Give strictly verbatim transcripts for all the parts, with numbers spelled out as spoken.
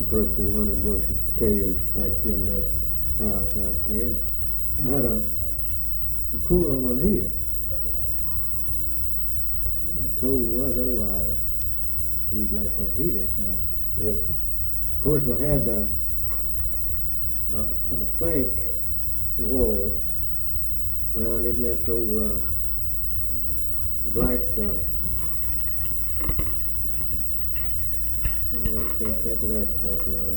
three or four hundred bushels of potatoes stacked in that house out there. And I had a, a cool oil heater. In cold weather, why, we'd like that heater at night. Yes, sir. Of course, we had a, a, a plank wall around it, and that's old uh, black, uh, oh, I can't think of that stuff now,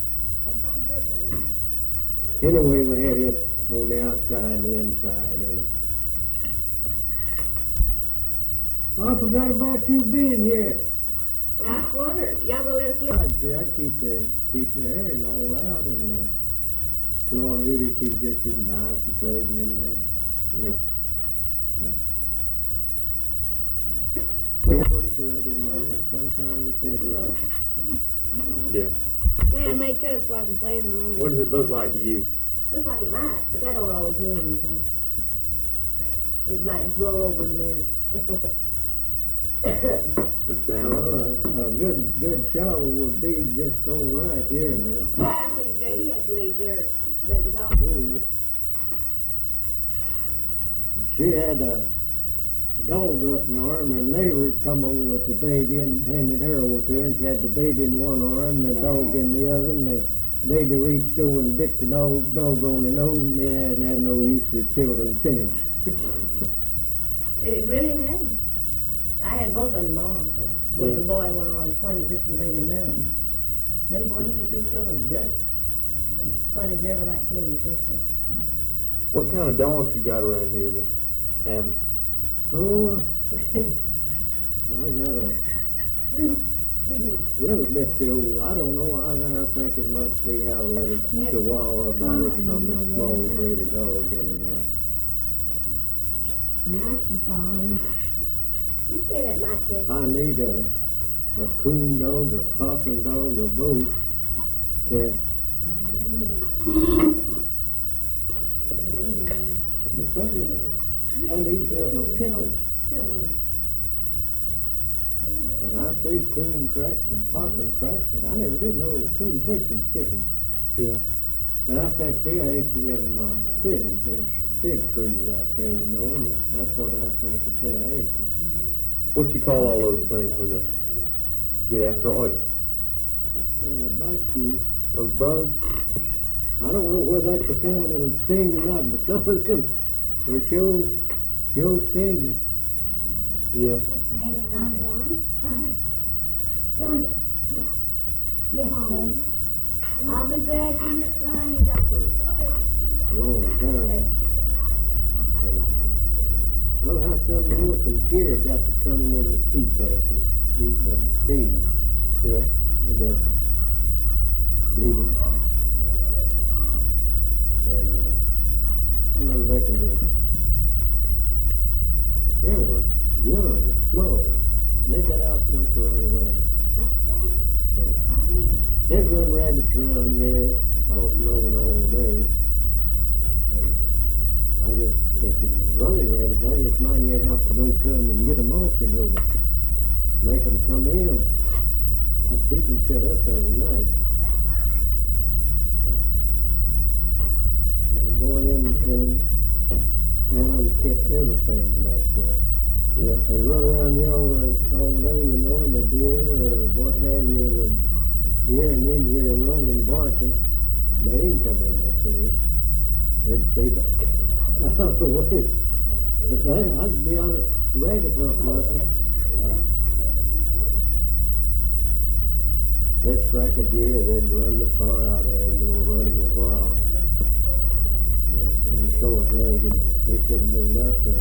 but anyway, we had it on the outside and the inside. Is oh, I forgot about you being here. Well, I was wondering, y'all gonna let us live? I'd say I'd keep the keep the air and all out, and uh, cool oil heater keep just as nice and pleasant in there. Yeah. Yeah. It's pretty good in there. Sometimes it's dead rough. Yeah. Man, make toast so I can play in the room. What does it look like to you? Looks like it might, but that don't always mean anything. It might just blow over in a minute. Just down. Well, a, a good good shower would be just all right here now. Actually, J D had to leave there, but it was all. Louis. She had a dog up in her arm, and a neighbor had come over with the baby and handed her over to her, and she had the baby in one arm and the dog in the other, and the baby reached over and bit the dog, dog on the nose, and it hadn't had no use for children since. It really hadn't. I had both of them in my arms. So. One Yeah. little boy in one arm, Quinn, this little baby in another. Little boy, he just reached over and gut. And Quinn has never liked children since then. What kind of dogs you got around here, Miss Hammond? Oh, I got a little bit old. I don't know. I, I think it must be how a little chihuahua about it, some small breeder dog anyhow. Now she's on. You say that, Mike Dick. I need a, a coon dog or possum dog or both to, to something. I need some chickens. And I see coon tracks and possum tracks, but I never did know coon catching chickens. Yeah. But I think they ate them uh, figs. There's fig trees out there, you know, and that's what I think that they're after. What you call all those things when they get after all you? That thing about you, Those bugs? I don't know whether that's the kind that'll sting or not, but some of them will sure, sure sting you. Yeah. Hey, Stunner. Stunner. Stunner. Yeah. Yes, Stunner. I'll be back when it rains. For a long time. And, well, how come you and some deer got to coming in the pea patches, eating up the feed? Yeah. I got bleeding. And uh, I'm not back in this. There was young and small. They got out and went to running rabbits. Yeah. They'd run rabbits around, yes, off and on all day. And I just, if it's running rabbits, I just might near have to go to them and get them off, you know, to make them come in. I'd keep them set up overnight. Now, boy, them, them hounds kept everything back there. Yeah. They'd run around here all, the, all day, you know, and the deer or what have you would hear them in here running, barking. And they didn't come in this area. They'd stay back out of the way. But hey, I could be out rabbit hunting with them. They'd strike a deer, they'd run the far out there and go run him a while. And they short legged, they couldn't hold up to